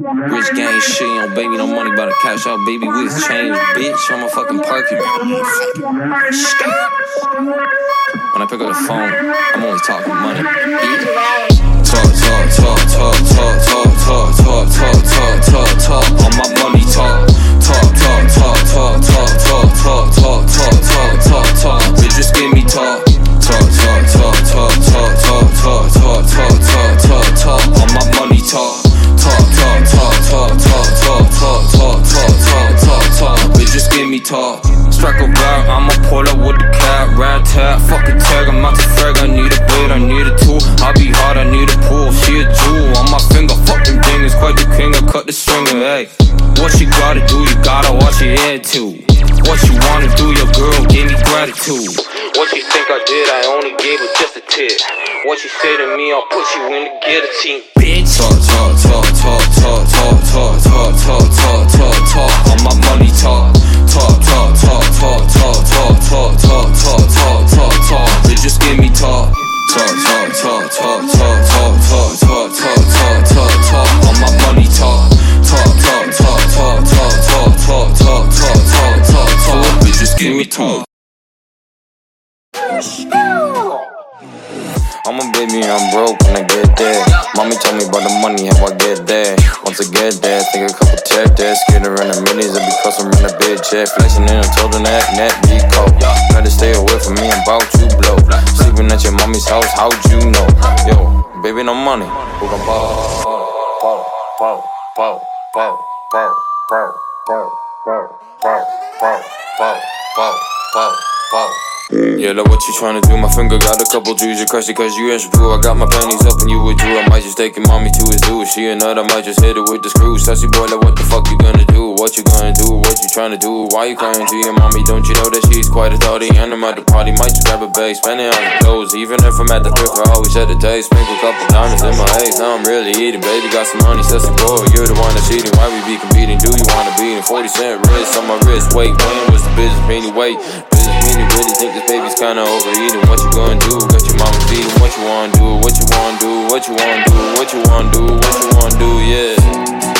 Rich gang shit, you know, baby, no money, about to cash out, baby, with change, bitch. I'm a fucking parking. When I pick up the phone, I'm only talking money. Talk, all my money talk. Bitch, just give me talk. All my money talk. Bitch, just give me talk. Strike a route, I'ma pull up with the cab, rat tat, fuck a tag, I'm out to frag, I need a blade, I need a tool, I be hard, I need a pull, she a jewel, on my finger, fucking thing is quite the king, I cut the stringer, hey. What you gotta do, you gotta watch your head too. What you wanna do, your girl gave me gratitude. What you think I did, I only gave her just a tip. What you say to me, I'll put you in the guillotine, bitch. Talk, all my money talk. Talk, bitch, just give me talk. Talk, all my money talk. Talk, bitch, just give me talk. I'm a baby, I'm broke when I get there. Mommy told me about the money, how I get there. Once I get there, think a couple check there. Scared her in the minis, it because I'm in a big check. Flexing in, I told her that be cold. Better stay away from me, I'm about to blow. Sleeping at your mommy's house, how'd you know? Yo, baby, no money. Who gon' Yeah, look what you tryna do. My finger got a couple G's. You crushed it cause you ain't true. I got my panties up and you withdrew. I might just take your mommy to his dude. She a nut, I might just hit her with the screw. Sassy boy, like what the fuck you gonna do? What you gonna do? What you tryna do? Why you crying to your mommy? Don't you know that she's quite a thotty? And I'm at the party, might just grab a bag, spending on the clothes. Even if I'm at the thrift, I always set the day. Sprinkle a couple diamonds in my haze. Now I'm really eating, baby. Got some money, sassy boy. You're the one that's eating. Why we be competing? Do you wanna be in 40-cent wrist on my wrist? Wait, when was the business meaning? Wait, business meaning really think this baby's kinda overeating. What you gonna do? Got your mama feeding. What you wanna do? What you wanna do? What you wanna do? What you wanna do? What you wanna do? Yeah.